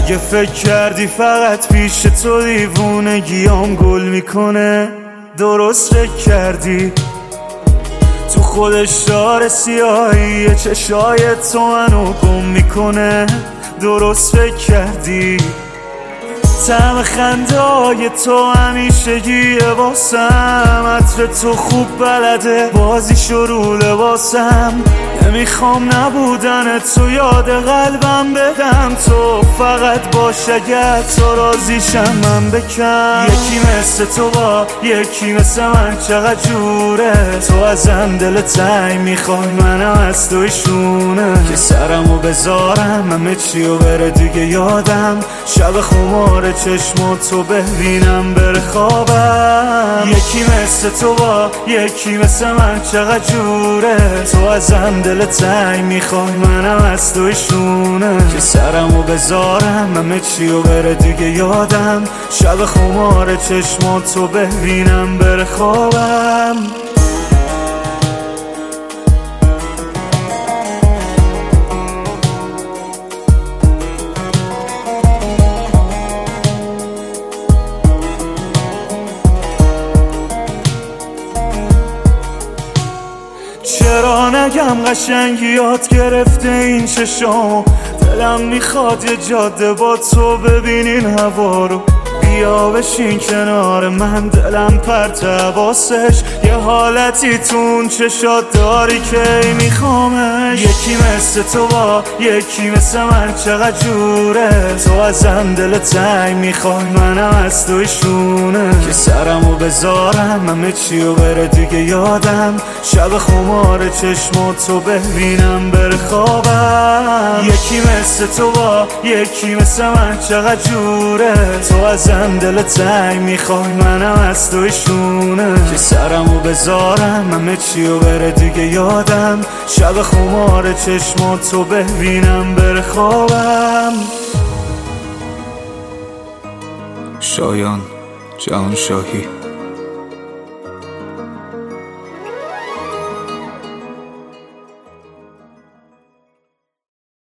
اگه فکر کردی فقط پیش تو دیوونگیام گل میکنه، درست فکر کردی. تو خودش داره سیاهی چشای تو منو گم میکنه، درست فکر کردی. طعم خنده های تو همیشگیه واسم، عطر تو خوب بلده بازی شروع لباسم. نمیخوام نبودن تو یاد قلبم بدم، تو فقط باش اگر تو راضیشم من بکن. یکی مثل تو با یکی مثل من چقدر جوره، تو ازم دل تنگ میخوای منم از تویشونه. که سرمو بذارم همه چیو بره دیگه یادم، شب خمار چشماتو ببینم بره خوابم. یکی مثل تو با یکی مثل من چقدر جوره، تو ازم دل تنگ میخوای منم از تویشونه. که سرمو بذارم همه چیو بره دیگه یادم، شب خمار چشماتو ببینم بره خوابم. چرا نگم قشنگی یاد گرفته این چشام، دلم میخواد یه جاده با تو ببینین هوا رو. بیا بشین کنار من، دلم پرت حواسش، یه حالتی تو اون چشات داری که میخوامش. یکی مثل تو با یکی مثل من چقدر جوره، تو ازم دل تنگ میخوای منم از تویشونه. که سرمو بذارم همه چیو بره دیگه یادم، شب خمار چشماتو ببینم بره خوابم. یکی مثل تو با یکی مثل من چقدر جوره، تو ازم دل تنگ میخوای منم از تویشونه. که سرمو بذارم همه چیو بره دیگه یادم، شب خمار چشماتو ببینم بره خوابم. شایان جهانشاهی.